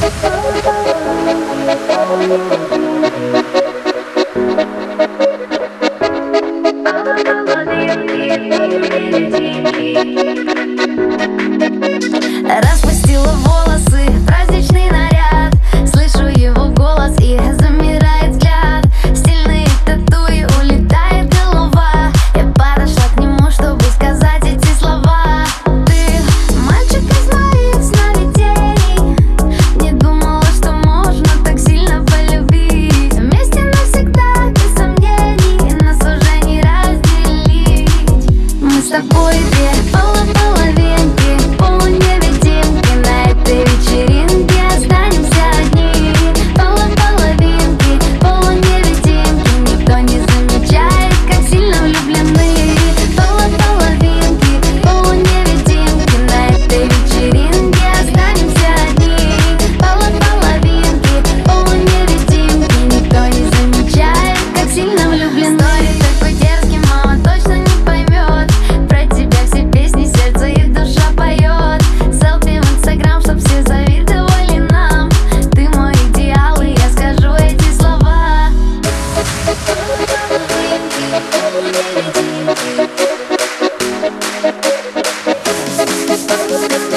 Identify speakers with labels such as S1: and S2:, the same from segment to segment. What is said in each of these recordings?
S1: Распустила волосы, праздничный наряд. Слышу его голос и замирает взгляд. Стильные татуи, улетает голова. Я подошла к нему, чтобы сказать эти слова. Ты мальчик из моих сновидений. Не думала, что можно так сильно полюбить. Вместе навсегда, без сомнений. Нас уже не разделить. Мы с тобой две полуполовинки, полуневидимки. На этой вечеринке останемся одни. Полуполовинки, полуневидимки. Никто не замечает, как сильно влюблены. Полуполовинки, полуневидимки. На этой вечеринке останемся одни. Полуполовинки, полуневидимки. Никто не замечает, как сильно влюблены. Стоит такой дерзкий, мама точно не поймет. Про тебя все песни, сердце и душа поет. Селфи в инстаграм, чтоб все завидовали нам. Ты мой идеал, и я скажу эти слова.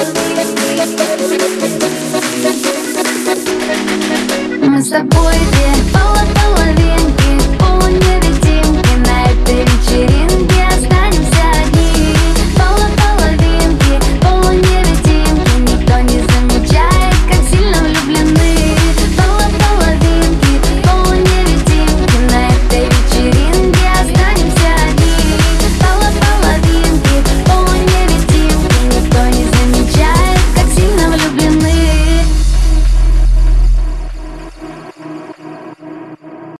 S1: Мы с тобой две